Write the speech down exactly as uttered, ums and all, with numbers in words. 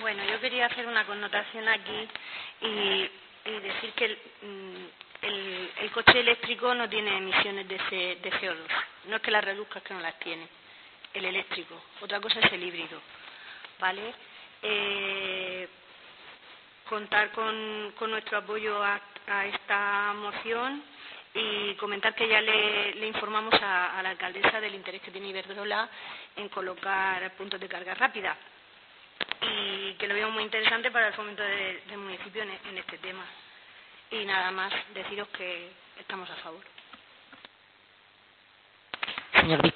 Bueno, yo quería hacer una connotación aquí y, y decir que el, el, el coche eléctrico no tiene emisiones de, C, de C O dos. No es que las reduzca, es que no las tiene. El eléctrico. Otra cosa es el híbrido. ¿Vale? Eh, contar con, con nuestro apoyo a, a esta moción y comentar que ya le, le informamos a, a la alcaldesa del interés que tiene Iberdrola en colocar puntos de carga rápida y que lo veo muy interesante para el fomento de, del municipio en, en este tema. Y nada más, deciros que estamos a favor. Señor